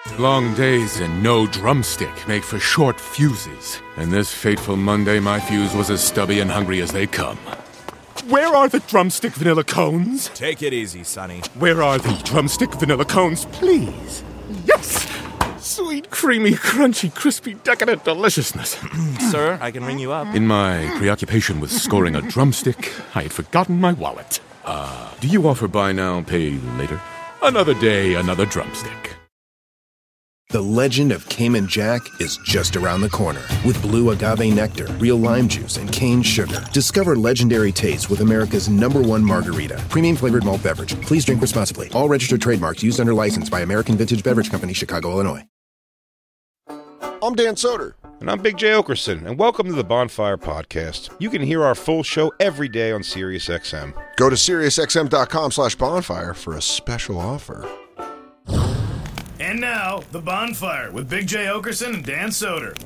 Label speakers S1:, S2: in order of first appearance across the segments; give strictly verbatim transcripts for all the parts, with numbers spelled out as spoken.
S1: Long days and no drumstick make for short fuses. And this fateful Monday, my fuse was as stubby and hungry as they come. Where are the drumstick vanilla cones?
S2: Take it easy, Sonny.
S1: Where are the drumstick vanilla cones, please? Yes! Sweet, creamy, crunchy, crispy, decadent deliciousness.
S2: Sir, I can ring you up.
S1: In my preoccupation with scoring a drumstick, I had forgotten my wallet. Uh, do you offer buy now, pay later? Another day, another drumstick.
S3: The legend of Cayman Jack is just around the corner. With blue agave nectar, real lime juice, and cane sugar. Discover legendary taste with America's number one margarita. Premium flavored malt beverage. Please drink responsibly. All registered trademarks used under license by American Vintage Beverage Company, Chicago, Illinois.
S4: I'm Dan Soder.
S5: And I'm Big J. Okerson, and welcome to the Bonfire Podcast. You can hear our full show every day on SiriusXM.
S4: Go to SiriusXM.com slash bonfire for a special offer.
S6: And now, The Bonfire with Big J. Okerson and Dan Soder.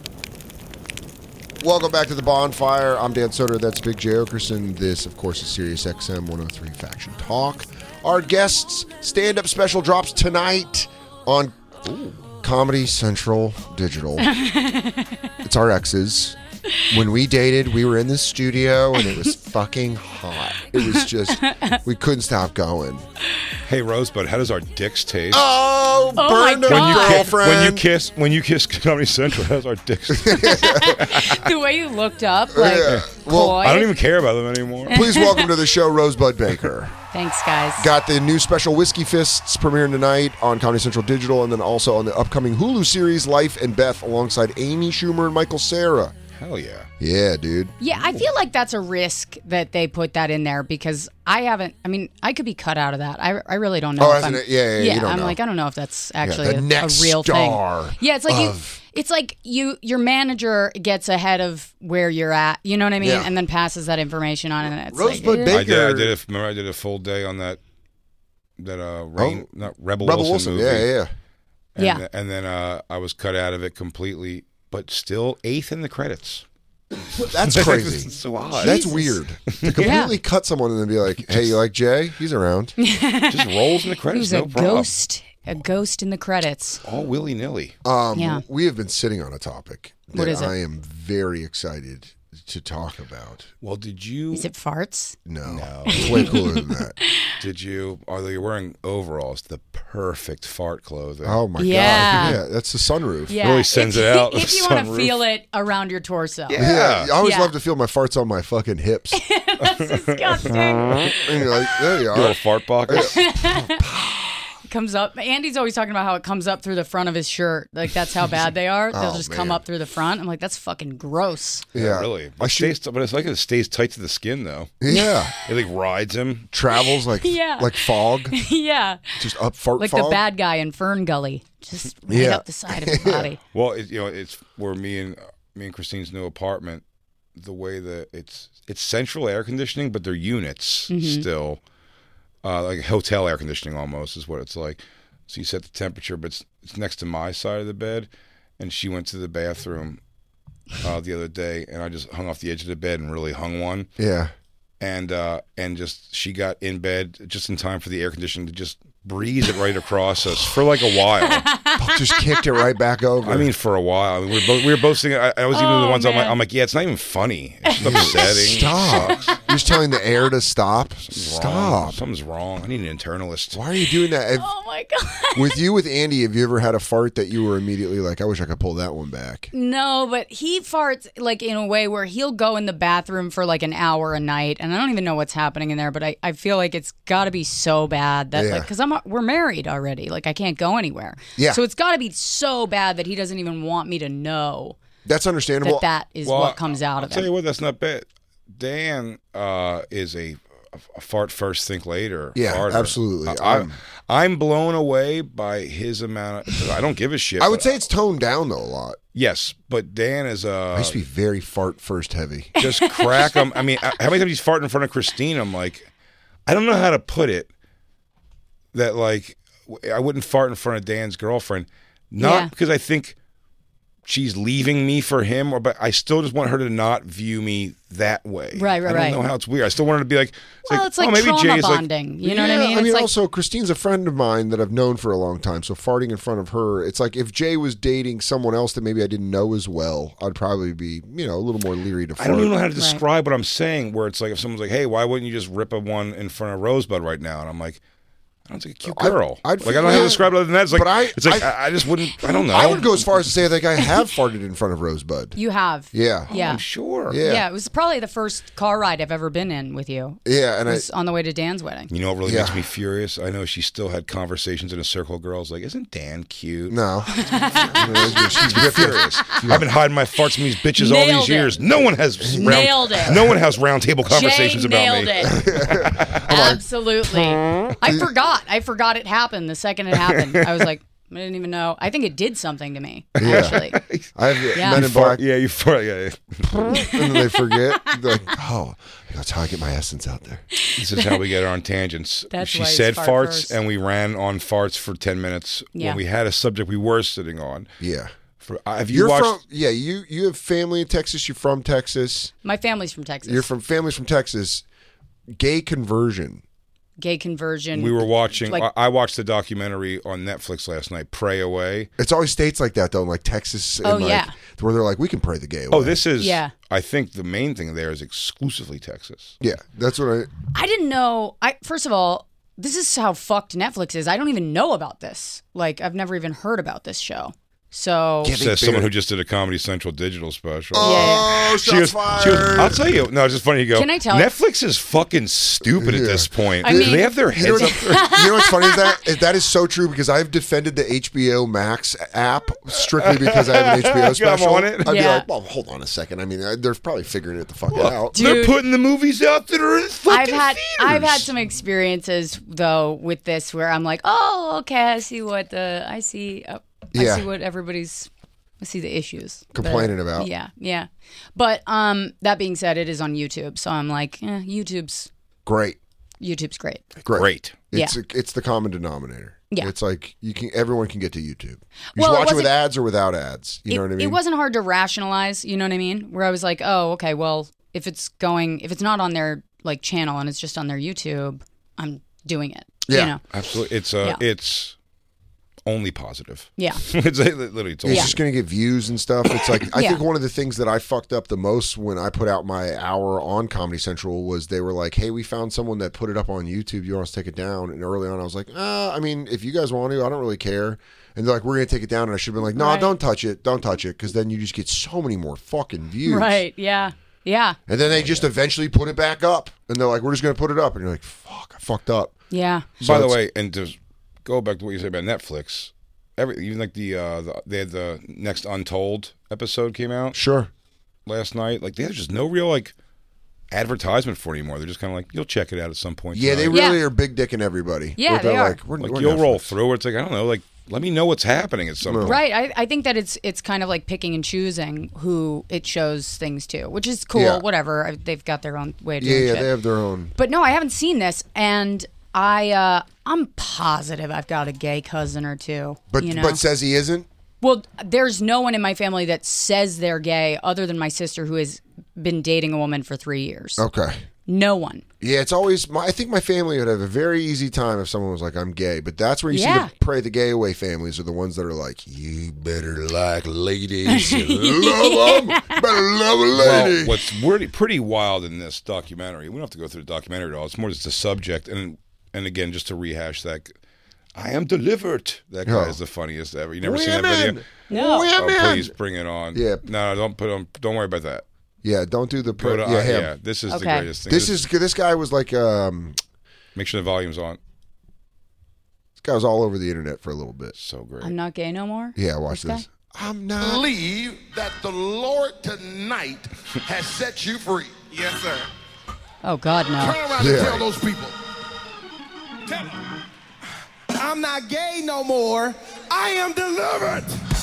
S4: Welcome back to The Bonfire. I'm Dan Soder. That's Big J. Okerson. This, of course, is SiriusXM one oh three Faction Talk. Our guests' stand-up special drops tonight on ooh, Comedy Central Digital. It's our exes. When we dated, we were in the studio, and it was fucking hot. It was just, we couldn't stop going.
S5: Hey, Rosebud, how does our dicks taste?
S4: Oh,
S7: Oh
S4: burn
S7: my
S4: the
S5: when you
S7: God.
S4: girlfriend.
S5: When you kiss, when you kiss Comedy Central, how does our dicks taste?
S7: The way you looked up, like,
S4: Yeah. Well,
S7: coy.
S5: I don't even care about them anymore.
S4: Please welcome to the show, Rosebud Baker.
S7: Thanks, guys.
S4: Got the new special Whiskey Fists premiering tonight on Comedy Central Digital, and then also on the upcoming Hulu series Life and Beth alongside Amy Schumer and Michael Cera.
S5: Hell yeah.
S4: Yeah, dude.
S7: Yeah, I feel like that's a risk that they put that in there because I haven't. I mean, I could be cut out of that. I, I really don't know.
S4: Oh,
S7: if
S4: isn't
S7: I'm,
S4: it? Yeah, yeah, you don't
S7: I'm
S4: know.
S7: like, I don't know if that's actually
S4: the
S7: a,
S4: next
S7: a real
S4: star
S7: thing. Yeah, it's like you.
S4: of-
S7: It's like you. Your manager gets ahead of where you're at. You know what I mean?
S4: Yeah.
S7: And then passes that information on, and it's
S4: Rosebud
S7: like, eh.
S4: Baker-
S5: I did. I did. A, remember, I did a full day on that. That uh, rain,
S4: Oh.
S5: not Rebel,
S4: Rebel
S5: Wilson,
S4: Wilson.
S5: movie.
S4: Yeah, yeah.
S5: And,
S7: Yeah.
S5: And then uh, I was cut out of it completely, but still eighth in the credits.
S4: That's
S5: It's
S4: crazy.
S5: so odd.
S4: That's
S7: Jesus.
S4: weird. To completely cut someone and then be like, hey, you like Jay? He's around.
S5: Just rolls in the credits.
S7: Who's
S5: no
S7: a
S5: problem.
S7: ghost? A ghost in the credits.
S5: All willy nilly.
S4: Um,
S7: Yeah.
S4: We have been sitting on a topic that
S7: What is it?
S4: I am very excited to talk about.
S5: Well, did you?
S7: Is it farts?
S4: No.
S5: No.
S4: It's way cooler than that.
S5: Did you? Although you're wearing overalls, the perfect fart clothing.
S4: Oh, my
S7: Yeah.
S4: God. Yeah, that's the sunroof.
S7: Yeah.
S5: Really sends
S7: if,
S5: it out,
S7: If
S5: the
S7: you want to
S5: sunroof.
S7: feel it around your torso.
S4: Yeah, I always
S7: Yeah.
S4: love to feel my farts on my fucking hips.
S7: That's disgusting.
S4: And you're like, there you
S5: Your little
S4: are.
S5: fart pockets.
S7: Comes up. Andy's always talking about how it comes up through the front of his shirt. Like that's how bad they are. They'll
S4: Oh,
S7: just come
S4: man.
S7: up through the front. I'm like, that's fucking gross.
S4: Yeah,
S5: really.
S4: I
S5: It
S4: should,
S5: stays, but it's like it stays tight to the skin, though.
S4: yeah.
S5: It like rides him.
S4: Travels like
S7: Yeah.
S4: like fog,
S7: Yeah,
S4: just up fart
S7: like
S4: fog.
S7: the bad guy in Fern Gully, just right
S4: Yeah.
S7: up the side of his body.
S5: Well, it, you know, it's where me and me and Christine's new apartment. The way that it's it's central air conditioning, but they're units
S7: Mm-hmm.
S5: still, uh, like hotel air conditioning almost is what it's like. So you set the temperature, but it's, it's next to my side of the bed, and she went to the bathroom uh, the other day, and I just hung off the edge of the bed and really hung one.
S4: Yeah.
S5: and uh, and just she got in bed just in time for the air conditioning to just breeze it right across us for like a while.
S4: Just kicked it right back over.
S5: I mean, for a while. I mean, we were both we were both singing. I, I was even
S7: Oh,
S5: the ones I'm like,
S7: man.
S5: I'm like, yeah, it's not even funny. It's just upsetting.
S4: stop. You're just telling the air to stop.
S5: Something's wrong.
S4: Stop.
S5: Something's wrong. I need an internalist.
S4: Why are you doing that? Have-
S7: Oh my god.
S4: with you, with Andy, have you ever had a fart that you were immediately like, I wish I could pull that one back?
S7: No, but he farts like in a way where he'll go in the bathroom for like an hour a night, and I don't even know what's happening in there. But I, I feel like it's got to be so bad that
S4: Yeah.
S7: like because I'm we're married already, like I can't go anywhere.
S4: Yeah.
S7: So it's got to be so bad that he doesn't even want me to know
S4: That's understandable.
S7: that that is
S5: Well,
S7: what comes out
S5: I'll
S7: of
S5: tell
S7: it.
S5: you what, that's not bad. Dan uh, is a, a fart first, think later.
S4: Yeah,
S5: farter.
S4: absolutely.
S5: I,
S4: I'm-
S5: I'm I'm blown away by his amount of. I don't give a shit.
S4: I would
S5: but-
S4: say it's toned down, though, a lot.
S5: yes, but Dan is uh,
S4: I used to be very fart first heavy.
S5: just crack him. I mean, how many times he's farting in front of Christine? I'm like, I don't know how to put it. That like, I wouldn't fart in front of Dan's girlfriend, not
S7: Yeah.
S5: because I think she's leaving me for him, or but I still just want her to not view me that way.
S7: Right, right,
S5: I don't
S7: right.
S5: know how it's weird. I still want her to be like, it's
S7: Well,
S5: like,
S7: it's like
S5: oh, maybe
S7: trauma
S5: Jay's
S7: bonding.
S5: like,
S7: you know
S4: yeah,
S7: what I mean?
S4: I mean,
S7: It's like,
S4: also, Christine's a friend of mine that I've known for a long time. So farting in front of her, it's like if Jay was dating someone else that maybe I didn't know as well, I'd probably be, you know, a little more leery to
S5: I
S4: fart.
S5: don't even know how to describe what I'm saying. Where it's like if someone's like, hey, why wouldn't you just rip a one in front of Rosebud right now? And I'm like, I don't think a cute girl.
S4: I'd- I'd
S5: like I don't know how to
S4: feel-
S5: describe it other than that. It's like
S4: But I-
S5: it's like
S4: I-
S5: I, I just wouldn't. I don't know.
S4: I would go as far as to say I think I have farted in front of Rosebud.
S7: you have.
S4: Yeah.
S7: Yeah.
S5: I'm sure.
S4: Yeah.
S7: Yeah, it was probably the first car ride I've ever been in with you.
S4: Yeah, and
S7: It
S4: I,
S7: was on the way to Dan's wedding.
S5: You know what really
S4: Yeah.
S5: makes me furious? I know she still had conversations in a circle of girls like, isn't Dan cute?
S4: no.
S5: She's been furious. I've been hiding my farts from these bitches all
S7: Nailed
S5: these
S7: it.
S5: years. No one has round,
S7: Nailed it.
S5: No one has round table conversations
S7: Jay
S5: about
S7: nailed
S5: me.
S7: it. Absolutely. I forgot. I forgot it happened the second it happened. I was like, I didn't even know. I think it did something to me, actually.
S4: I've
S7: Yeah.
S4: Men in Black,
S5: Fart, yeah, you fart. Yeah, yeah.
S4: and then they forget. They're like, oh, that's how I get my essence out there.
S5: This is how we get on tangents.
S7: That's
S5: she
S7: why you
S5: said
S7: fart
S5: farts,
S7: first.
S5: and we ran on farts for ten minutes
S7: Yeah.
S5: when we had a subject we were sitting on.
S4: Yeah.
S5: For, uh, have you
S4: You're
S5: watched?
S4: from, yeah, you, you have family in Texas. You're from Texas.
S7: My family's from Texas.
S4: You're from families from Texas. Gay conversion.
S7: Gay conversion.
S5: we were watching.
S7: Like-
S5: I I watched the documentary on Netflix last night. Pray Away.
S4: It's always states like that, though, like Texas. And
S7: Oh,
S4: like,
S7: yeah.
S4: Where they're like, we can pray the gay away.
S5: Oh, this is.
S7: Yeah.
S5: I think the main thing there is exclusively Texas.
S4: Yeah, that's what I.
S7: I didn't know. I First of all, this is how fucked Netflix is. I don't even know about this. Like, I've never even heard about this show. So,
S4: Can't
S5: Says
S4: be
S5: someone
S4: bigger.
S5: who just did a Comedy Central digital special.
S4: Oh, shots
S5: She goes,
S4: fired.
S5: she goes, I'll tell you. No, it's just funny. You go.
S7: Can I tell-
S5: Netflix is fucking stupid at
S4: Yeah.
S5: this point.
S7: I
S5: Do
S7: mean-
S5: they have their
S4: You know,
S5: heads
S4: what's,
S5: up?
S4: you know what's funny is that is that is so true because I've defended the H B O Max app strictly because I have an H B O
S5: I'm
S4: special.
S5: on it.
S4: I'd be
S7: Yeah.
S4: like, well, hold on a second. I mean, uh, they're probably figuring it the fuck
S5: Look,
S4: out.
S5: they're
S7: Dude.
S5: putting the movies out that are in fucking
S7: I've had
S5: theaters.
S7: I've had some experiences though with this where I'm like, oh, okay, I see what the I see. Uh,
S4: Yeah.
S7: I see what everybody's. I see the issues that-
S4: Complaining about.
S7: Yeah, yeah. But um, that being said, it is on YouTube, so I'm like, eh, YouTube's
S4: Great,
S7: YouTube's great.
S4: great.
S5: Great.
S4: It's
S7: Yeah.
S4: it's the common denominator.
S7: Yeah.
S4: It's like you can everyone can get to YouTube. You
S7: Well,
S4: should
S7: it
S4: watch it with
S7: wasn't-
S4: ads or without ads. You
S7: it,
S4: know what I mean?
S7: It wasn't hard to rationalize, you know what I mean? Where I was like, oh, okay, well, if it's going, if it's not on their like channel and it's just on their YouTube, I'm doing it.
S4: Yeah.
S7: You know?
S5: Absolutely. It's uh,
S7: Yeah.
S5: it's only positive.
S7: Yeah.
S5: it's literally it's
S4: It's
S5: only
S7: Yeah.
S4: just going to get views and stuff. It's like I
S7: Yeah.
S4: think one of the things that I fucked up the most when I put out my hour on Comedy Central was they were like, "Hey, we found someone that put it up on YouTube. You want us to take it down?" And early on, I was like, uh, "I mean, if you guys want to, I don't really care." And they're like, "We're going to take it down," and I should have been like, "No,
S7: Right.
S4: don't touch it, don't touch it," because then you just get so many more fucking views.
S7: Right. Yeah. Yeah.
S4: And then they just eventually put it back up, and they're like, "We're just going to put it up," and you're like, "Fuck, I fucked up."
S7: Yeah.
S4: So
S5: By the
S4: it's-
S5: way, and to go back to what you said about Netflix, every even like the, uh, the they had the next Untold episode came out
S4: Sure.
S5: last night. Like there's just no real like advertisement for it anymore. They're just kind of like you'll check it out at some point.
S4: Yeah, they
S5: tonight.
S4: really
S7: Yeah.
S4: are big dicking everybody.
S7: Yeah,
S4: Where they're
S7: they are.
S4: Like, we're,
S5: like
S4: we're
S5: you'll roll
S4: Netflix.
S5: through. It's like I don't know. Like let me know what's happening at some point.
S7: Right. I, I think that it's it's kind of like picking and choosing who it shows things to, which is cool.
S4: Yeah.
S7: Whatever. I, they've got their own way of
S4: Yeah,
S7: doing
S4: yeah,
S7: shit.
S4: they have their own.
S7: But no, I haven't seen this, and I uh, I'm positive I've got a gay cousin or two.
S4: But
S7: you know?
S4: but says he isn't.
S7: Well, there's no one in my family that says they're gay other than my sister who has been dating a woman for three years.
S4: Okay.
S7: No one.
S4: Yeah, it's always. My, I think my family would have a very easy time if someone was like, "I'm gay," but that's where you
S7: Yeah.
S4: see the pray the gay away families are the ones that are like, "You better like ladies, love them, better love a lady."
S5: Well, what's pretty, pretty wild in this documentary, we don't have to go through the documentary at all. It's more just the subject, and and again, just to rehash that, I am delivered. That guy
S4: Oh.
S5: is the funniest ever. You never seen that
S4: Women!
S5: video?
S7: No.
S5: Oh,
S4: Women!
S5: please bring it on.
S4: Yeah.
S5: No, no, don't put on. Don't worry about that.
S4: Yeah, don't do the
S5: Go
S4: pray.
S5: to,
S4: yeah,
S5: uh,
S4: him.
S5: yeah, this is the
S7: Okay.
S5: greatest thing.
S4: This is this guy was like um,
S5: make sure the volume's on.
S4: this guy was all over the internet for a little bit.
S5: So great.
S7: I'm not gay no more.
S4: Yeah, watch
S7: This guy?
S4: this. I'm not.
S8: Believe that the Lord tonight has set you free. Yes, sir.
S7: Oh God,
S8: Turn
S7: no.
S8: around
S4: Yeah.
S8: and tell those people. Tell them. I'm not gay no more. I am delivered.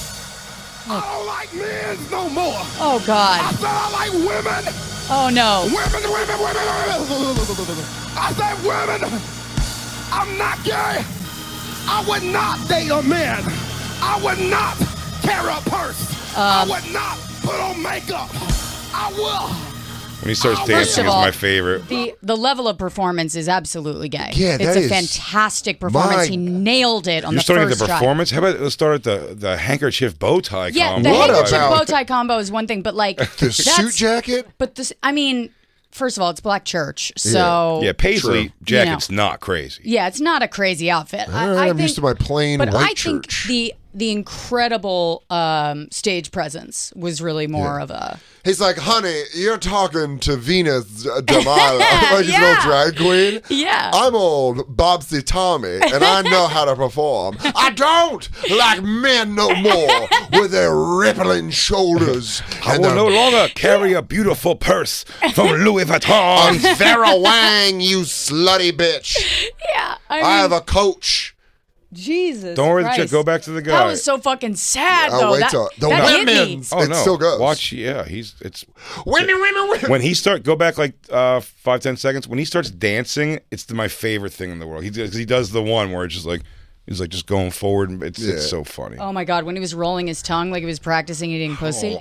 S8: I don't like men no more.
S7: Oh
S8: I
S7: God.
S8: said I like women.
S7: Oh no.
S8: Women, women, women, women. I said women. I'm not gay. I would not date a man. I would not carry a purse. I would not put on makeup. I will.
S5: When he starts
S8: Oh,
S5: dancing is
S7: all,
S5: my favorite.
S7: The the level of performance is absolutely gay.
S4: Yeah,
S7: it's
S4: that
S7: a
S4: is
S7: fantastic performance.
S4: my-
S7: He nailed it on
S5: You're
S7: the
S5: starting
S7: first
S5: the
S7: try.
S5: performance? How about let's start at the, the handkerchief bow tie
S7: Yeah,
S5: combo?
S7: the
S4: What
S7: handkerchief
S4: about-
S7: bow tie combo is one thing, but like
S4: The suit jacket?
S7: But this, I mean, first of all, it's black church, so
S5: Yeah, Paisley
S4: True.
S5: jacket's not crazy.
S7: yeah, it's not a crazy outfit. I,
S4: All right,
S7: I
S4: I'm
S7: think,
S4: used to my plain
S7: but
S4: white
S7: I think
S4: church.
S7: the the incredible um, stage presence was really more of a.
S4: He's like, honey, you're talking to Venus Delilah, like
S7: Yeah.
S4: a little drag queen.
S7: Yeah.
S4: I'm old Bobsy Tommy, and I know how to perform. I don't like men no more with their rippling shoulders.
S5: I
S4: and
S5: will
S4: their-
S5: no longer carry a beautiful purse from Louis Vuitton.
S4: Vera Wang, you slutty bitch.
S7: Yeah, I, mean,
S4: I have a coach.
S7: Jesus.
S5: Don't worry,
S7: Christ.
S5: Chick, go back to the guy.
S7: That was so fucking sad,
S4: Oh,
S7: though.
S4: wait
S7: that
S4: till- the
S7: that hit me.
S4: women's.
S5: Oh
S4: It
S5: no!
S4: still goes.
S5: Watch, yeah, he's it's
S4: Women, women, women.
S5: when he start go back like uh, five ten seconds. When he starts dancing, it's the, my favorite thing in the world. He does he does the one where it's just like he's like just going forward. And it's it's
S4: Yeah.
S5: so funny.
S7: Oh my god, when he was rolling his tongue like he was practicing eating pussy.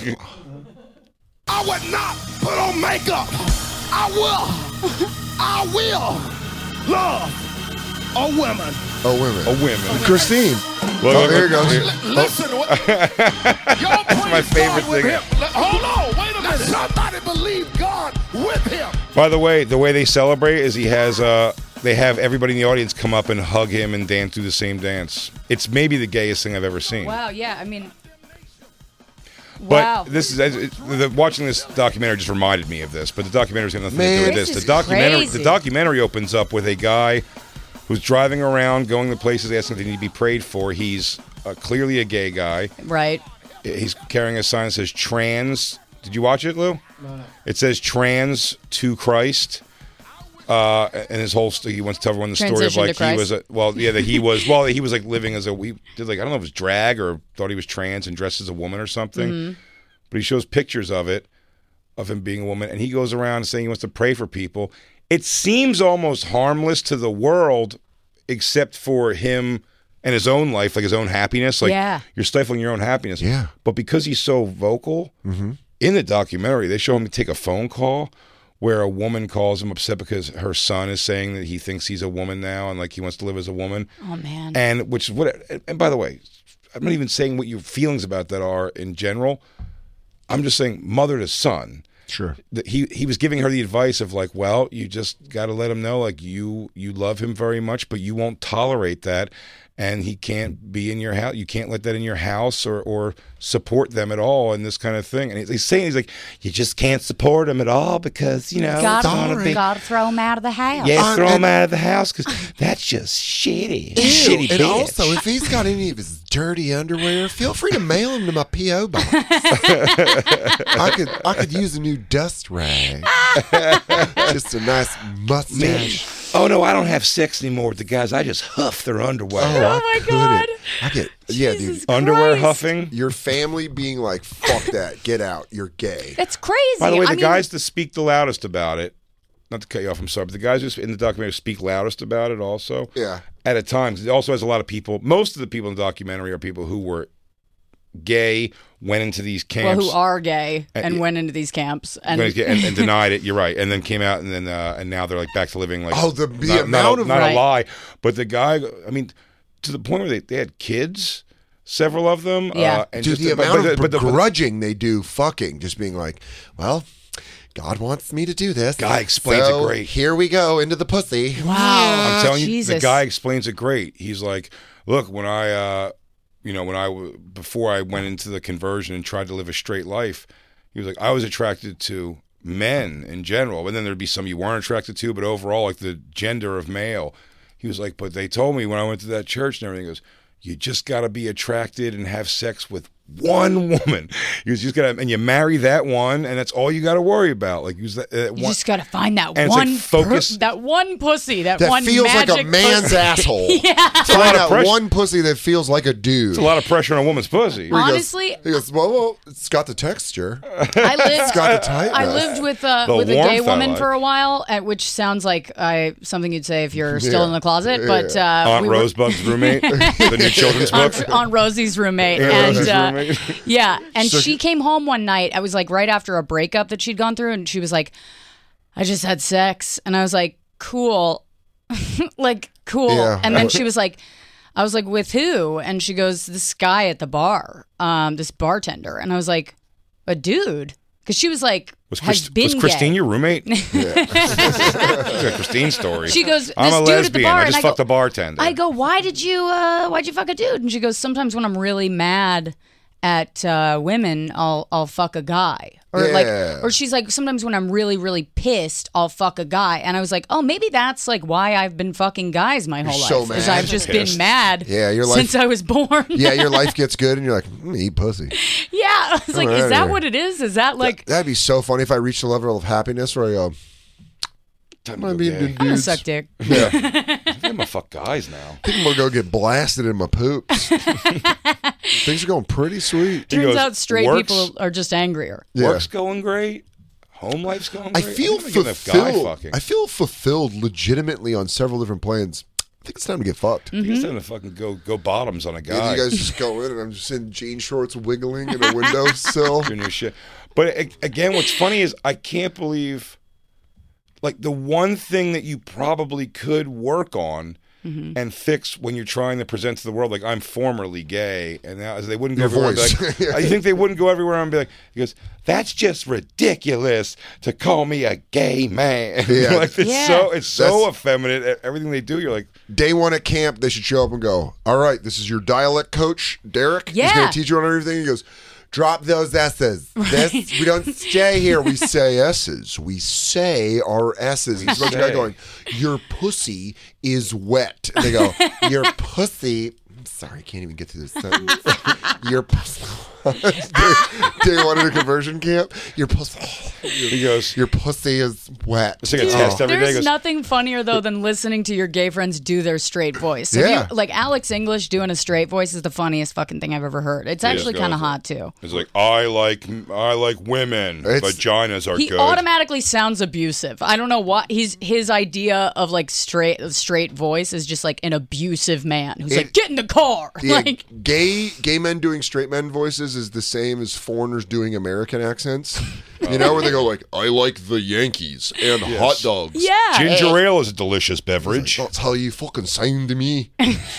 S8: I would not put on makeup. I will. I will love a woman.
S4: Oh, women.
S5: Oh, women.
S4: Christine.
S5: Look,
S4: Oh,
S5: look,
S4: here it
S5: look,
S4: goes.
S5: here.
S8: Listen, what, y'all
S5: That's my
S8: praise
S5: favorite
S8: God with
S5: thing.
S8: him. Let- Hold on, wait a minute. Somebody believe God with him.
S5: By the way, the way they celebrate is he has uh they have everybody in the audience come up and hug him and dance through the same dance. It's maybe the gayest thing I've ever seen.
S7: Wow, yeah, I mean.
S5: But
S7: Wow.
S5: this is it, the, watching this documentary just reminded me of this. But the documentary's got nothing to
S4: Man.
S5: do with
S7: This
S5: this.
S7: is
S5: The documentary,
S7: crazy.
S5: the documentary opens up with a guy who's driving around, going to places, asking if they need to be prayed for. He's uh, clearly a gay guy.
S7: Right.
S5: He's carrying a sign that says "trans." Did you watch it, Lou? No. It says "trans to Christ." Uh, and his whole st- he wants to tell everyone the story of
S7: Transition
S5: like
S7: to
S5: he
S7: Christ.
S5: was a, well yeah that he was well he was like living as a we did like I don't know if it was drag or thought he was trans and dressed as a woman or something,
S7: Mm-hmm.
S5: but he shows pictures of it of him being a woman and he goes around saying he wants to pray for people. It seems almost harmless to the world, except for him and his own life, like his own happiness. Like
S7: Yeah.
S5: you're stifling your own happiness.
S4: Yeah.
S5: But because he's so vocal in the documentary, they show him take a phone call where a woman calls him upset because her son is saying that he thinks he's a woman now and like he wants to live as a woman.
S7: Oh man.
S5: And which is what, and by the way, I'm not even saying what your feelings about that are in general. I'm just saying mother to son.
S4: Sure.
S5: That he he was giving her the advice of like, well, you just got to let him know like you you love him very much, but you won't tolerate that, and he can't be in your house. You can't let that in your house or or support them at all in this kind of thing. And he's, he's saying he's like, you just can't support him at all because you know
S7: gotta,
S5: it's gonna be
S7: gotta throw him out of the house.
S5: yeah,
S4: Um,
S5: throw him
S4: and-
S5: out of the house because that's just shitty,
S4: Ew.
S5: shitty
S4: And
S5: bitch.
S4: also, if he's got any of his dirty underwear, feel free to mail him to my P O box. I could I could use a new dust rag. Just a nice mustache.
S5: Oh no, I don't have sex anymore with the guys. I just huff their underwear.
S4: Oh, I
S7: my
S4: couldn't.
S7: God.
S4: I get yeah,
S7: Jesus
S4: dude.
S5: Underwear
S7: Christ.
S5: huffing.
S4: Your family being like, "Fuck that, get out, you're gay."
S7: That's crazy.
S5: By the way, the
S7: I mean,
S5: guys that speak the loudest about it, not to cut you off, I'm sorry, but the guys who in the documentary speak loudest about it also,
S4: Yeah.
S5: at a time, 'cause it also has a lot of people, most of the people in the documentary are people who were gay, went into these
S7: well,
S5: camps.
S7: who are gay and
S5: yeah.
S7: went into these camps and,
S5: and, and, and denied it. You're right, and then came out, and then uh, and now they're like back to living like
S4: Oh, the- the
S5: not,
S4: amount
S5: not, a,
S4: of-
S5: not
S7: Right.
S5: a lie, but the guy. I mean, to the point where they, they had kids, several of them.
S7: Yeah.
S5: uh, and
S4: Dude,
S5: just
S4: the
S5: but-
S4: amount
S5: but,
S4: of
S5: but the- but
S4: begrudging they do fucking, just being like, well, God wants me to do this.
S5: Guy explains it
S4: so
S5: great.
S4: Here we go, into the pussy.
S7: wow.
S5: I'm telling you,
S7: Jesus.
S5: the guy explains it great. He's like, look, when I, uh, you know, when I, w- before I went into the conversion and tried to live a straight life, he was like, I was attracted to men in general, but then there'd be some you weren't attracted to, but overall, like the gender of male. He was like, but they told me when I went to that church and everything, he goes, you just got to be attracted and have sex with one woman. You just got to, and you marry that one, and that's all you got to worry about. Like, use that uh,
S7: You
S5: one.
S7: just gotta find that
S5: And it's like
S7: one,
S5: focus-
S7: per- that one pussy, that,
S4: That
S7: one
S4: feels like
S7: magic
S4: a man's
S7: pussy.
S4: asshole.
S7: Yeah.
S5: a lot
S4: Find
S5: of
S4: out
S5: pressure.
S4: one pussy that feels like a dude.
S5: It's a lot of pressure on a woman's pussy.
S4: Where he goes-
S7: Honestly,
S4: he goes, well, well, it's got the texture.
S7: I lived.
S4: got the tightness.
S7: I lived with uh,
S5: The
S7: with a gay
S5: warmth I
S7: woman
S5: like.
S7: for a while, at which sounds like I something you'd say if you're still
S4: Yeah.
S7: in the closet. But uh,
S5: Aunt
S7: we were-
S5: Rosebud's roommate, the new children's book.
S7: Aunt, Aunt Rosie's roommate,
S5: Aunt
S7: and
S5: Rosie's
S7: uh,
S5: mean?
S7: Yeah, and
S4: So-
S7: she came home one night. I was like right after a breakup that she'd gone through, and she was like, "I just had sex," and I was like, "Cool, like cool."
S4: Yeah.
S7: And then she was like, "I was like, with who?" And she goes, "This guy at the bar, um, this bartender," and I was like, "A dude." Because she was like,
S5: Was,
S7: has
S5: Christ-
S7: been
S5: was Christine
S7: gay.
S5: your roommate? Yeah. Christine's story.
S7: She goes, this
S5: I'm a
S7: dude at the
S5: lesbian.
S7: bar,
S5: I
S7: and
S5: just
S7: I
S5: fucked
S7: go-
S5: a bartender.
S7: I go, why did you, uh, why'd you fuck a dude? And she goes, sometimes when I'm really mad at uh, women, I'll I'll fuck a guy. Or
S4: Yeah.
S7: like, or she's like, sometimes when I'm really, really pissed, I'll fuck a guy. And I was like, oh, maybe that's like why I've been fucking guys my whole
S4: so
S7: life. Is
S4: mad.
S7: I've just
S5: Pissed.
S7: been mad
S4: Yeah, your life-
S7: since I was born.
S4: Yeah, your life gets good, and you're like, mm, eat pussy.
S7: Yeah. I was like,
S4: All right,
S7: is that
S4: here.
S7: what it is? Is that like,
S4: That'd be so funny if I reached a level of happiness where I go,
S5: Time
S4: I'm
S5: to
S4: gonna
S5: go
S4: be
S5: gay.
S7: I'm gonna
S4: dudes.
S7: suck dick.
S4: Yeah,
S5: I think I'm gonna fuck guys now.
S4: I think I'm gonna go get blasted in my poops. Things are going pretty sweet.
S5: He
S7: Turns
S5: goes,
S7: out straight
S5: "Work's-
S7: people are just angrier.
S4: Yeah.
S5: Work's going great. Home life's going
S4: I
S5: great.
S4: feel
S5: think I'm gonna get enough guy
S4: fulfilled.
S5: fucking.
S4: I feel fulfilled legitimately on several different planes. I think it's time to get fucked.
S5: I think it's time to fucking go go bottoms on a
S4: And
S5: guy.
S4: you guys just go in, and I'm just in jean shorts wiggling in a windowsill.
S5: Doing your shit. But a- again, what's funny is I can't believe, like, the one thing that you probably could work on
S7: Mm-hmm.
S5: and fix when you're trying to present to the world, like, I'm formerly gay, and now they wouldn't go
S4: Your
S5: everywhere. and be
S4: voice.
S5: Like, I think they wouldn't go everywhere and be like, he goes, "That's just ridiculous to call me a gay man."
S4: Yeah.
S5: Like, it's
S7: Yeah.
S5: so it's so
S4: That's-
S5: effeminate. e- Everything they do, you're like,
S4: Day one at camp, they should show up and go, all right, this is your dialect coach, Derek. He's
S7: Yeah.
S4: going to teach you on everything. He goes, drop those S's. This, we don't say here, we say S's. We say our S's. He's like a guy
S5: say.
S4: going, your pussy is wet. And they go, your pussy... I'm sorry, I can't even get through this sentence. Your pussy... day, day one at a conversion camp. Your pussy...
S5: he goes,
S4: Your pussy is wet.
S5: it's like a
S7: Dude,
S5: test every day. He
S7: there's
S5: goes,
S7: nothing funnier though than listening to your gay friends do their straight voice. If
S4: Yeah.
S7: you- like Alex English doing a straight voice is the funniest fucking thing I've ever heard. It's actually
S5: goes
S7: kind of
S5: it.
S7: hot too.
S5: It's like, I like I like women.
S4: It's-
S5: Vaginas are
S7: He
S5: good.
S7: automatically sounds abusive. I don't know what he's his idea of like straight straight voice is just like an abusive man who's
S4: It-
S7: like, get in the car.
S4: Yeah,
S7: Like
S4: gay gay men doing straight men voices is the same as foreigners doing American accents. You know, where they go like, I like the Yankees and hot dogs.
S7: yeah.
S5: Ginger ale is a delicious beverage.
S4: That's how you fucking sound to me.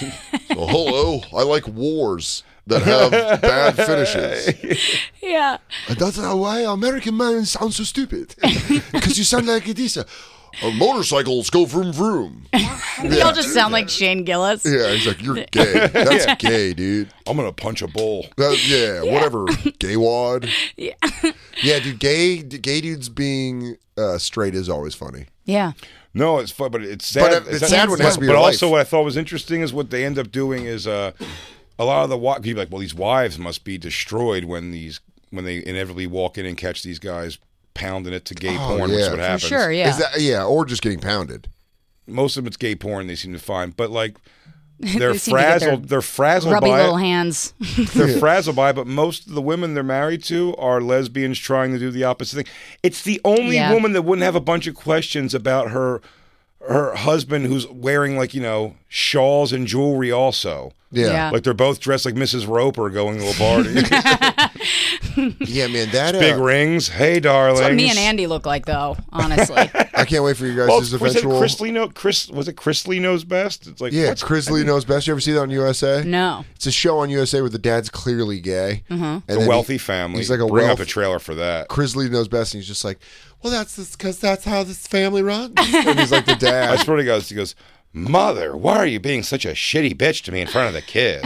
S4: So, hello, I like wars that have bad finishes.
S7: Yeah.
S4: And that's why American men sound so stupid. Because you sound like this. Uh, motorcycles go vroom vroom.
S7: We all just sound like Shane Gillis.
S4: Yeah, he's like, you're gay. That's gay, dude.
S5: I'm gonna punch a bull.
S4: That, yeah, whatever. Gay wad. Yeah. Yeah, dude, gay gay dudes being uh, straight is always funny.
S7: Yeah.
S5: No, it's fun, but it's sad.
S4: But it- it's sad when it has to be
S5: But
S4: your
S5: also,
S4: life.
S5: what I thought was interesting is what they end up doing is uh, a lot of the wives. People are like, well, these wives must be destroyed when these when they inevitably walk in and catch these guys pounding it to gay
S4: Oh,
S5: porn, which
S4: yeah.
S5: is what
S4: For
S5: happens.
S7: Sure, yeah.
S4: Is that yeah, or just getting pounded?
S5: Most of them it's gay porn. They seem to find, but like they're
S7: They seem to get their
S5: frazzled. They're frazzled
S7: Grubby
S5: by
S7: little
S5: it.
S7: hands.
S5: They're frazzled by it, but most of the women they're married to are lesbians trying to do the opposite thing. It's the only
S7: Yeah.
S5: woman that wouldn't have a bunch of questions about her her husband who's wearing, like, you know, shawls and jewelry also.
S4: Yeah.
S7: Yeah.
S5: Like they're both dressed like Missus Roper going to a party.
S4: Yeah, man, that
S5: Big
S4: uh,
S5: rings. Hey, darlings.
S7: That's what me and Andy look like, though, honestly.
S4: I can't wait for you guys'
S5: Well, was it
S4: eventual.
S5: Chris Lee know, Chris, was it Chris Lee Knows Best? It's like,
S4: Yeah,
S5: what's-
S4: Crisley Knows Best. You ever see that on U S A?
S7: No.
S4: It's a show on U S A where the dad's clearly gay. Mm-hmm. And
S5: The
S4: then
S5: wealthy
S4: he-
S5: family.
S4: He's like a
S5: Bring
S4: wealth,
S5: up a trailer for that.
S4: Crisley Knows Best, and he's just like, well, that's because that's how this family runs. And he's like the
S5: I
S4: dad.
S5: swear to God, he goes, Mother, why are you being such a shitty bitch to me in front of the kids?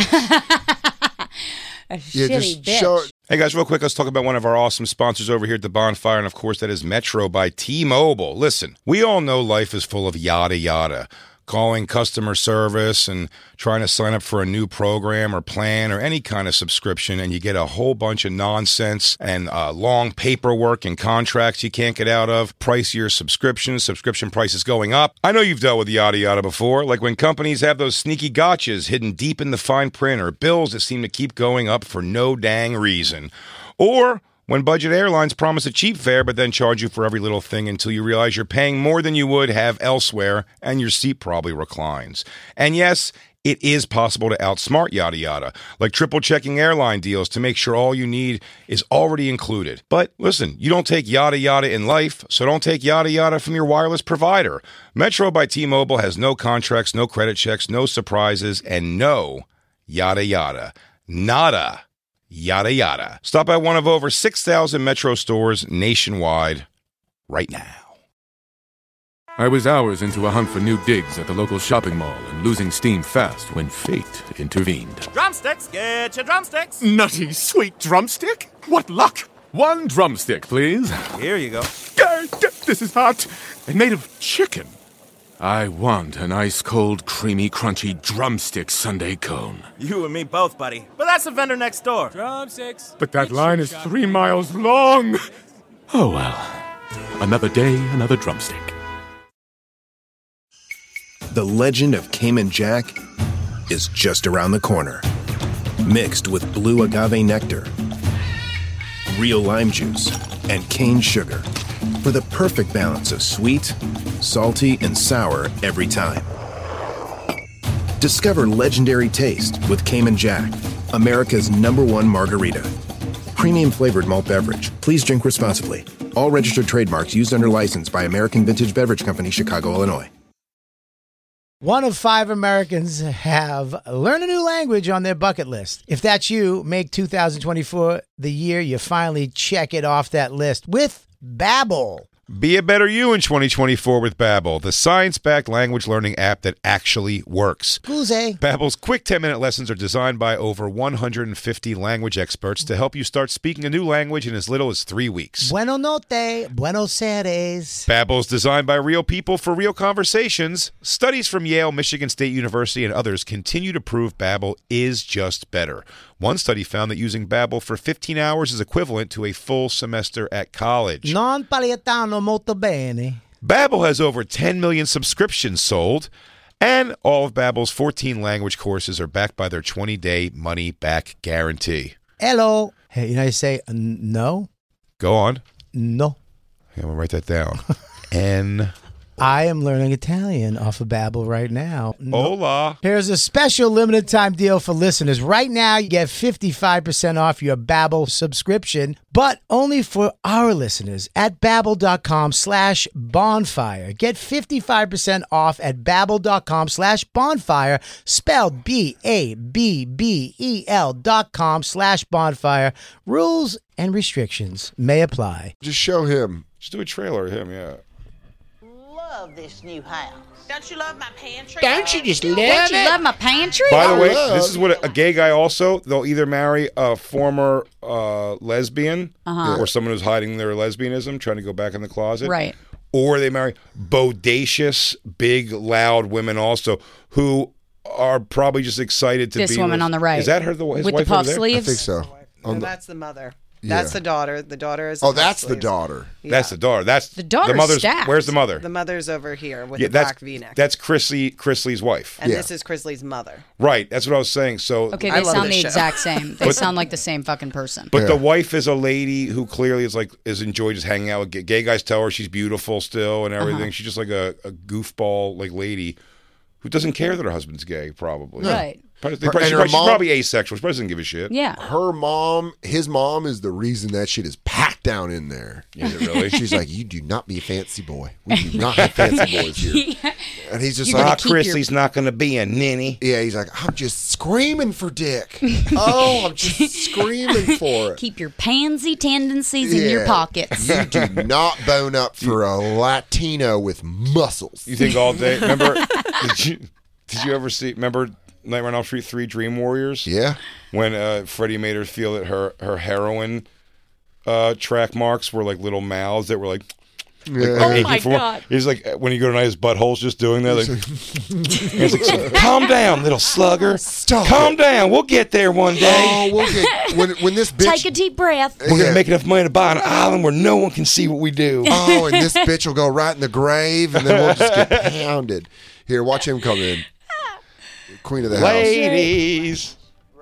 S7: A
S4: Yeah,
S7: shitty
S4: just
S7: bitch.
S4: show.
S5: Hey guys, real quick, let's talk about one of our awesome sponsors over here at the Bonfire, and of course that is Metro by T-Mobile. Listen, we all know life is full of yada yada. Calling customer service and trying to sign up for a new program or plan or any kind of subscription, and you get a whole bunch of nonsense and uh, long paperwork and contracts you can't get out of, pricier subscriptions, subscription prices going up. I know you've dealt with yada yada before, like when companies have those sneaky gotchas hidden deep in the fine print or bills that seem to keep going up for no dang reason. Or when budget airlines promise a cheap fare but then charge you for every little thing until you realize you're paying more than you would have elsewhere and your seat probably reclines. And yes, It is possible to outsmart yada yada, like triple checking airline deals to make sure all you need is already included. But listen, you don't take yada yada in life, so don't take yada yada from your wireless provider. Metro by T-Mobile has no contracts, no credit checks, no surprises, and no yada yada. Nada. Yada yada. Stop at one of over six thousand Metro stores nationwide right now.
S1: I was hours into a hunt for new digs at the local shopping mall and losing steam fast when fate intervened.
S2: Drumsticks, get your drumsticks.
S1: Nutty, sweet drumstick? What luck! One drumstick, please.
S2: Here you go.
S1: Uh, This is hot and made of chicken. I want an ice-cold, creamy, crunchy drumstick sundae cone.
S2: You and me both, buddy. But that's the vendor next door.
S6: Drumsticks.
S1: But that line is three miles long. Oh well. Another day, another drumstick.
S3: The legend of Cayman Jack is just around the corner. Mixed with blue agave nectar, real lime juice, and cane sugar for the perfect balance of sweet, salty, and sour every time. Discover legendary taste with Cayman Jack, America's number one margarita. Premium flavored malt beverage. Please drink responsibly. All registered trademarks used under license by American Vintage Beverage Company, Chicago, Illinois.
S9: One of five Americans have learned a new language on their bucket list. If that's you, make two thousand twenty-four the year you finally check it off that list with Babbel.
S5: Be a better you in twenty twenty-four with Babbel, the science-backed language learning app that actually works.
S9: Scusi.
S5: Babbel's quick ten-minute lessons are designed by over one hundred fifty language experts to help you start speaking a new language in as little as three weeks.
S9: Bueno notte, buenos aires.
S5: Babbel's designed by real people for real conversations. Studies from Yale, Michigan State University, and others continue to prove Babbel is just better. One study found that using Babbel for fifteen hours is equivalent to a full semester at college.
S9: Non paletano molto bene.
S5: Babbel has over ten million subscriptions sold, and all of Babbel's fourteen language courses are backed by their twenty-day money-back guarantee.
S9: Hello. Hey, you know how you say uh, no?
S5: Go on.
S9: No.
S5: I'm going to write that down. N.
S9: I am learning Italian off of Babbel right now. No.
S5: Hola.
S9: Here's a special limited time deal for listeners. Right now, you get fifty-five percent off your Babbel subscription, but only for our listeners at babbel.com slash bonfire. Get fifty-five percent off at babbel.com slash bonfire, spelled B A B B E L dot com slash bonfire. Rules and restrictions may apply.
S4: Just show him.
S5: Just do a trailer of him, yeah.
S10: Love this new house. Don't you love my pantry?
S7: Don't you just love Don't you love my pantry?
S5: By the way,
S4: love-
S5: this is what a, a gay guy also, they'll either marry a former uh, lesbian
S7: Uh-huh.
S5: or someone who's hiding their lesbianism, trying to go back in the closet.
S7: Right.
S5: Or they marry bodacious, big, loud women also who are probably just excited to
S7: This
S5: be
S7: woman
S5: with-
S7: on the right.
S5: Is that her, the, his
S7: With the
S5: wife
S7: puff
S5: over there?
S4: I
S7: sleeves?
S4: think so.
S11: No,
S4: On the-
S11: that's the mother.
S4: Yeah.
S11: That's the daughter. The daughter is.
S4: Oh,
S11: the
S4: that's the
S11: sleeves.
S4: daughter.
S5: That's the daughter. That's
S7: The daughter's
S5: mother's.
S7: stacked.
S5: Where's the mother?
S11: The mother's over here with
S5: yeah,
S11: the
S5: that's
S11: black V-neck.
S5: that's Chrisley Chrisley's wife.
S11: and
S4: yeah.
S11: this is Chrisley's mother.
S5: Right. That's what I was saying. So,
S7: Okay,
S11: I
S7: they
S11: love
S7: sound
S11: this
S7: the
S11: show.
S7: exact same. They sound like the same fucking person.
S5: but
S4: Yeah.
S5: the wife is a lady who clearly is like is enjoyed just hanging out with gay, gay guys. Tell her she's beautiful still and everything.
S7: Uh-huh.
S5: She's just like a, a goofball like lady who doesn't care that her husband's gay. Probably.
S7: Right.
S5: Probably, they
S4: Her-
S5: probably-
S4: and
S5: she's,
S4: her
S5: probably, she's
S4: mom-
S5: probably asexual. She probably doesn't give a shit.
S7: Yeah.
S4: Her mom, his mom, is the reason that shit is packed down in there.
S5: Is it really?
S4: She's like, you do not be a fancy boy. We do not have fancy boys here. And he's just
S7: You're
S4: like,
S7: gonna
S5: Ah,
S7: keep your-
S5: Chrisley's not going to be a ninny.
S4: yeah, he's like, I'm just screaming for dick. Oh, I'm just screaming for it.
S7: Keep your pansy tendencies in your
S4: Yeah.
S7: pockets.
S4: You do not bone up for a Latino with muscles.
S5: You think all day? Remember? did you did you ever see? Remember Nightmare on Elm Street three Dream Warriors?
S4: Yeah.
S5: When uh, Freddie made her feel that her her heroin uh, track marks were like little mouths that were like.
S4: Yeah.
S7: Oh
S5: aching
S7: my
S5: for more.
S7: God.
S5: He's like when you go to night, his butthole's just doing that. Like, he's like, calm down, little slugger.
S4: Stop
S5: calm
S4: it.
S5: down. We'll get there one day.
S4: Oh, we'll get when when this bitch.
S7: Take a deep breath.
S5: We're
S4: Yeah.
S5: gonna make enough money to buy an island where no one can see what we do.
S4: Oh, and this bitch will go right in the grave, and then we'll just get pounded. Here, watch him come in. Queen of the house.
S5: Ladies,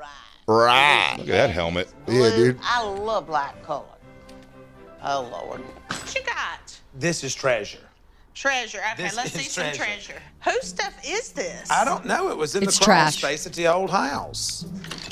S4: Right.
S5: look at that helmet.
S4: Yeah, dude.
S10: I love black color. Oh, Lord. What you got?
S12: This is treasure.
S10: Treasure. Okay,
S12: This
S10: let's
S12: is
S10: see some
S12: treasure.
S10: treasure. Whose stuff is this?
S12: I don't know. It was in
S7: It's
S12: the crawl
S7: trash.
S12: space at the old house.